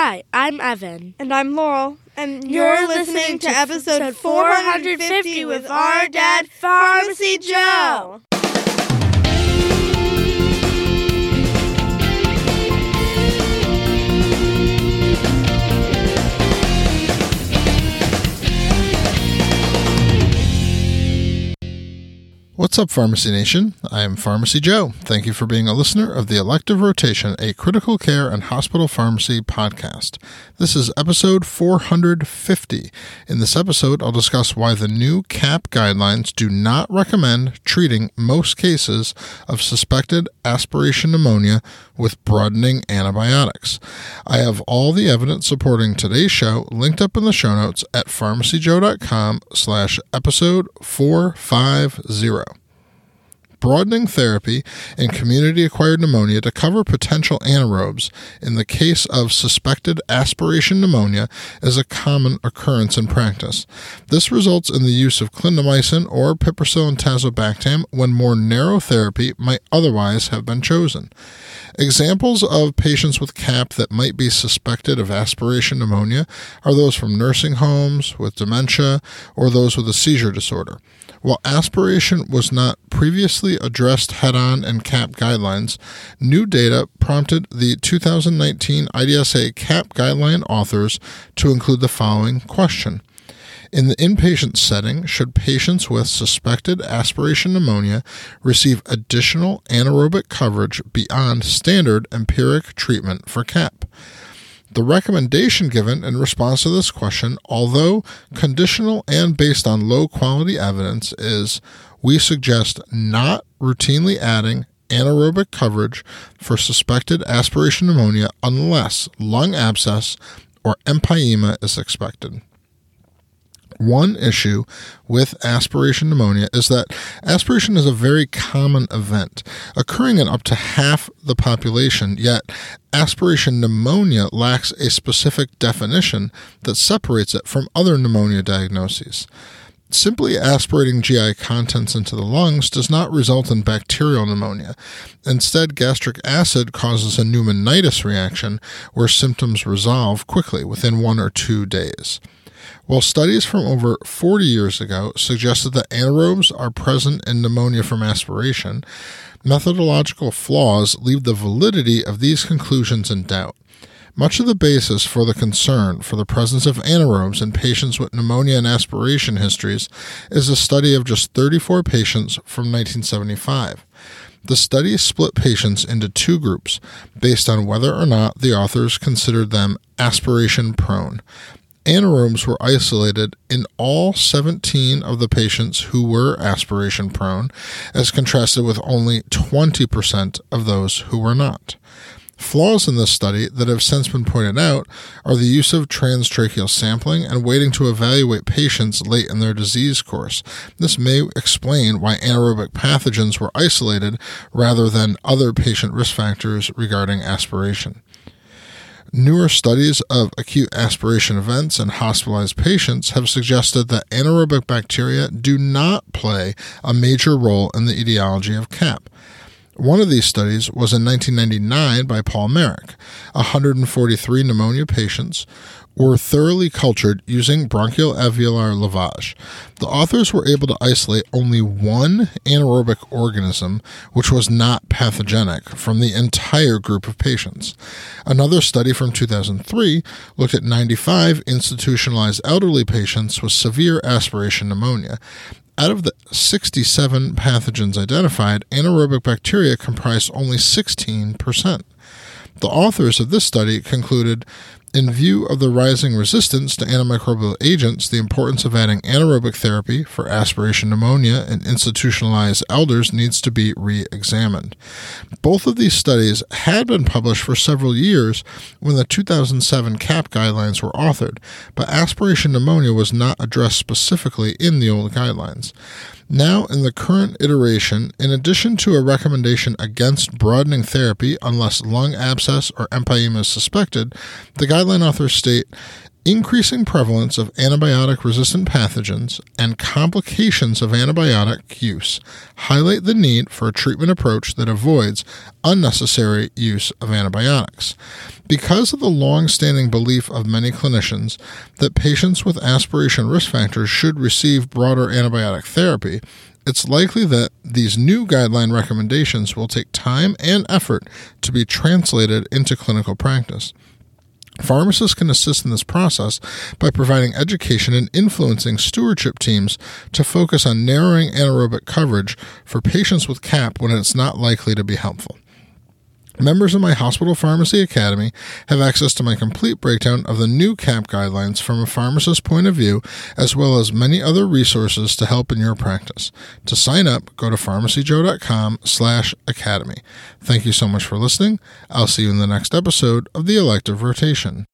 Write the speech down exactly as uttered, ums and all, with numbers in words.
Hi, I'm Evan. And I'm Laurel. And you're, you're listening, listening to to episode four hundred fifty with our dad, Pharmacy Joe. What's up, Pharmacy Nation? I am Pharmacy Joe. Thank you for being a listener of the Elective Rotation, a critical care and hospital pharmacy podcast. This is episode four hundred fifty. In this episode, I'll discuss why the new C A P guidelines do not recommend treating most cases of suspected aspiration pneumonia with broadening antibiotics. I have all the evidence supporting today's show linked up in the show notes at pharmacyjoe.com slash episode 450. Broadening therapy in community-acquired pneumonia to cover potential anaerobes in the case of suspected aspiration pneumonia is a common occurrence in practice. This results in the use of clindamycin or piperacillin tazobactam when more narrow therapy might otherwise have been chosen. Examples of patients with C A P that might be suspected of aspiration pneumonia are those from nursing homes with dementia or those with a seizure disorder. While aspiration was not previously addressed head-on in C A P guidelines, new data prompted the two thousand nineteen I D S A C A P guideline authors to include the following question. In the inpatient setting, should patients with suspected aspiration pneumonia receive additional anaerobic coverage beyond standard empiric treatment for C A P? The recommendation given in response to this question, although conditional and based on low-quality evidence, is we suggest not routinely adding anaerobic coverage for suspected aspiration pneumonia unless lung abscess or empyema is expected. One issue with aspiration pneumonia is that aspiration is a very common event, occurring in up to half the population, yet aspiration pneumonia lacks a specific definition that separates it from other pneumonia diagnoses. Simply aspirating G I contents into the lungs does not result in bacterial pneumonia. Instead, gastric acid causes a pneumonitis reaction where symptoms resolve quickly within one or two days. While studies from over forty years ago suggested that anaerobes are present in pneumonia from aspiration, methodological flaws leave the validity of these conclusions in doubt. Much of the basis for the concern for the presence of anaerobes in patients with pneumonia and aspiration histories is a study of just thirty-four patients from nineteen seventy-five. The study split patients into two groups based on whether or not the authors considered them aspiration prone. Anaerobes were isolated in all seventeen of the patients who were aspiration prone, as contrasted with only twenty percent of those who were not. Flaws in this study that have since been pointed out are the use of transtracheal sampling and waiting to evaluate patients late in their disease course. This may explain why anaerobic pathogens were isolated rather than other patient risk factors regarding aspiration. Newer studies of acute aspiration events in hospitalized patients have suggested that anaerobic bacteria do not play a major role in the etiology of C A P. One of these studies was in nineteen ninety-nine by Paul Merrick. one hundred forty-three pneumonia patients were thoroughly cultured using bronchial alveolar lavage. The authors were able to isolate only one anaerobic organism, which was not pathogenic, from the entire group of patients. Another study from two thousand three looked at ninety-five institutionalized elderly patients with severe aspiration pneumonia. Out of the sixty-seven pathogens identified, anaerobic bacteria comprised only sixteen percent. The authors of this study concluded, in view of the rising resistance to antimicrobial agents, the importance of adding anaerobic therapy for aspiration pneumonia in institutionalized elders needs to be re-examined. Both of these studies had been published for several years when the two thousand seven C A P guidelines were authored, but aspiration pneumonia was not addressed specifically in the old guidelines. Now, in the current iteration, in addition to a recommendation against broadening therapy unless lung abscess or empyema is suspected, the guideline authors state, increasing prevalence of antibiotic-resistant pathogens and complications of antibiotic use highlight the need for a treatment approach that avoids unnecessary use of antibiotics. Because of the long-standing belief of many clinicians that patients with aspiration risk factors should receive broader antibiotic therapy, it's likely that these new guideline recommendations will take time and effort to be translated into clinical practice. Pharmacists can assist in this process by providing education and influencing stewardship teams to focus on narrowing anaerobic coverage for patients with C A P when it's not likely to be helpful. Members of my Hospital Pharmacy Academy have access to my complete breakdown of the new C A P guidelines from a pharmacist's point of view, as well as many other resources to help in your practice. To sign up, go to pharmacyjoe.com slash academy. Thank you so much for listening. I'll see you in the next episode of The Elective Rotation.